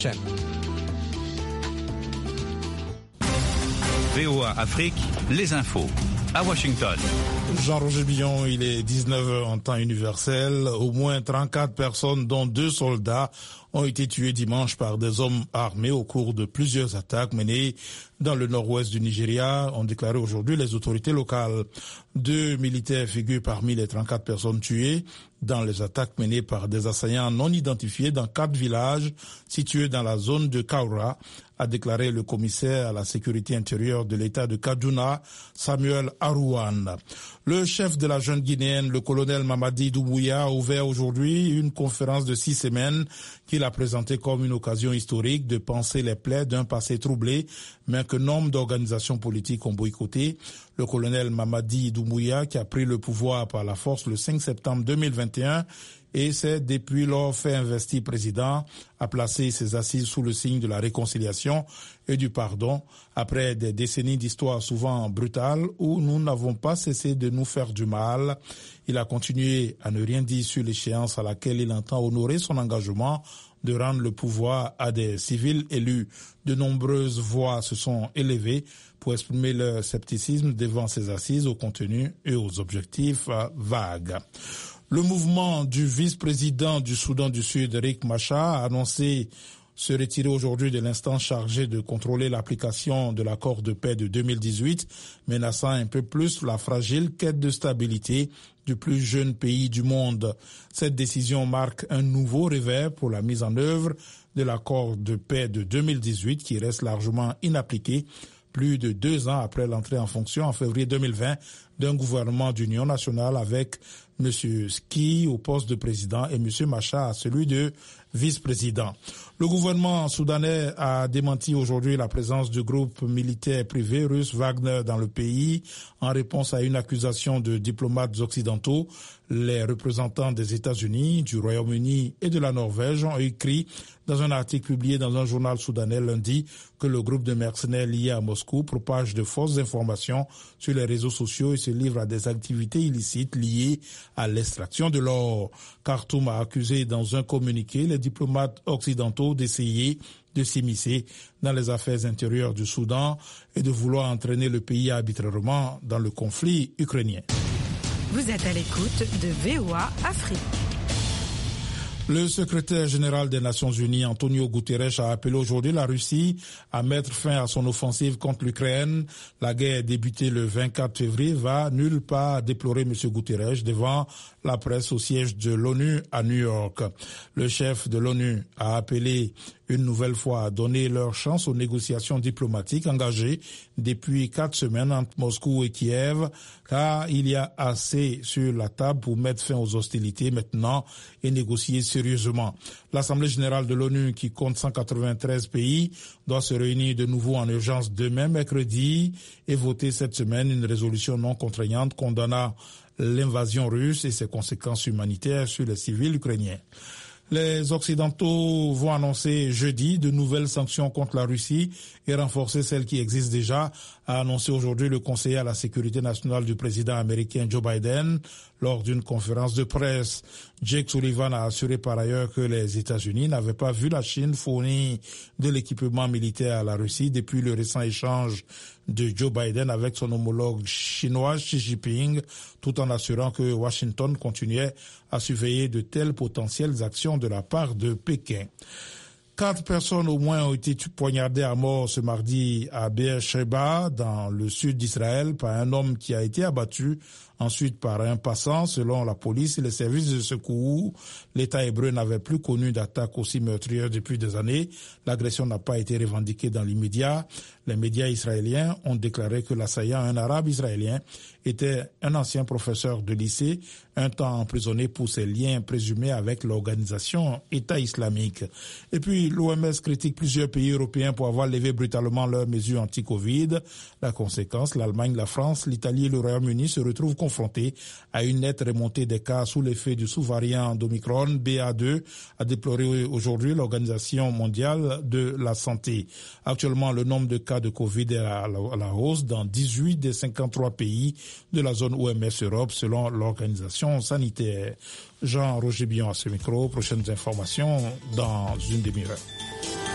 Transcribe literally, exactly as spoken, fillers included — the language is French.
V O A Afrique, les infos. À Washington. Jean-Roger Billon, il est dix-neuf heures en temps universel. Au moins trente-quatre personnes, dont deux soldats, ont été tués dimanche par des hommes armés au cours de plusieurs attaques menées dans le nord-ouest du Nigeria, ont déclaré aujourd'hui les autorités locales. Deux militaires figurent parmi les trente-quatre personnes tuées dans les attaques menées par des assaillants non identifiés dans quatre villages situés dans la zone de Kaura, a déclaré le commissaire à la sécurité intérieure de l'État de Kaduna, Samuel Arouane. Le chef de la junte guinéenne, le colonel Mamadi Doumbouya, a ouvert aujourd'hui une conférence de six semaines qu'il a présentée comme une occasion historique de panser les plaies d'un passé troublé, mais que nombre d'organisations politiques ont boycotté. Le colonel Mamadi Doumbouya, qui a pris le pouvoir par la force le cinq septembre deux mille vingt et un, et c'est depuis lors fait investi président, a placé ses assises sous le signe de la réconciliation et du pardon, après des décennies d'histoire souvent brutales où nous n'avons pas cessé de nous faire du mal. Il a continué à ne rien dire sur l'échéance à laquelle il entend honorer son engagement de rendre le pouvoir à des civils élus. De nombreuses voix se sont élevées pour exprimer leur scepticisme devant ces assises au contenu et aux objectifs vagues. Le mouvement du vice-président du Soudan du Sud, Riek Machar, a annoncé se retirer aujourd'hui de l'instance chargée de contrôler l'application de l'accord de paix de deux mille dix-huit, menaçant un peu plus la fragile quête de stabilité du plus jeune pays du monde. Cette décision marque un nouveau revers pour la mise en œuvre de l'accord de paix de deux mille dix-huit qui reste largement inappliqué plus de deux ans après l'entrée en fonction en février deux mille vingt d'un gouvernement d'union nationale avec M. Ski au poste de président et M. Machar à celui de vice-président. Le gouvernement soudanais a démenti aujourd'hui la présence du groupe militaire privé russe Wagner dans le pays en réponse à une accusation de diplomates occidentaux. Les représentants des États-Unis, du Royaume-Uni et de la Norvège ont écrit dans un article publié dans un journal soudanais lundi que le groupe de mercenaires lié à Moscou propage de fausses informations sur les réseaux sociaux et se livre à des activités illicites liées à l'extraction de l'or. Khartoum a accusé dans un communiqué les diplomates occidentaux d'essayer de s'immiscer dans les affaires intérieures du Soudan et de vouloir entraîner le pays arbitrairement dans le conflit ukrainien. Vous êtes à l'écoute de V O A Afrique. Le secrétaire général des Nations Unies, Antonio Guterres, a appelé aujourd'hui la Russie à mettre fin à son offensive contre l'Ukraine. La guerre débutée le vingt-quatre février va nulle part déplorer M. Guterres devant la presse au siège de l'ONU à New York. Le chef de l'ONU a appelé une nouvelle fois à donner leur chance aux négociations diplomatiques engagées depuis quatre semaines entre Moscou et Kiev, car il y a assez sur la table pour mettre fin aux hostilités maintenant et négocier sérieusement. L'Assemblée générale de l'ONU, qui compte cent quatre-vingt-treize pays, doit se réunir de nouveau en urgence demain, mercredi, et voter cette semaine une résolution non contraignante condamnant l'invasion russe et ses conséquences humanitaires sur les civils ukrainiens. Les Occidentaux vont annoncer jeudi de nouvelles sanctions contre la Russie et renforcer celles qui existent déjà, a annoncé aujourd'hui le conseiller à la sécurité nationale du président américain Joe Biden lors d'une conférence de presse. Jake Sullivan a assuré par ailleurs que les États-Unis n'avaient pas vu la Chine fournir de l'équipement militaire à la Russie depuis le récent échange de Joe Biden avec son homologue chinois Xi Jinping, tout en assurant que Washington continuait à surveiller de telles potentielles actions de la part de Pékin. Quatre personnes au moins ont été poignardées à mort ce mardi à Beersheba, dans le sud d'Israël, par un homme qui a été abattu ensuite par un passant. Selon la police et les services de secours, l'État hébreu n'avait plus connu d'attaque aussi meurtrière depuis des années. L'agression n'a pas été revendiquée dans l'immédiat. Les médias israéliens ont déclaré que l'assaillant, un arabe israélien, était un ancien professeur de lycée, un temps emprisonné pour ses liens présumés avec l'organisation État islamique. Et puis, l'O M S critique plusieurs pays européens pour avoir levé brutalement leurs mesures anti-Covid. La conséquence, l'Allemagne, la France, l'Italie et le Royaume-Uni se retrouvent confrontés à une nette remontée des cas sous l'effet du sous-variant d'Omicron B A deux, a déploré aujourd'hui l'Organisation mondiale de la santé. Actuellement, le nombre de cas de Covid est à la, à la hausse dans dix-huit des cinquante-trois pays de la zone O M S Europe, selon l'organisation sanitaire. Jean-Roger Billon à ce micro. Prochaines informations dans une demi-heure.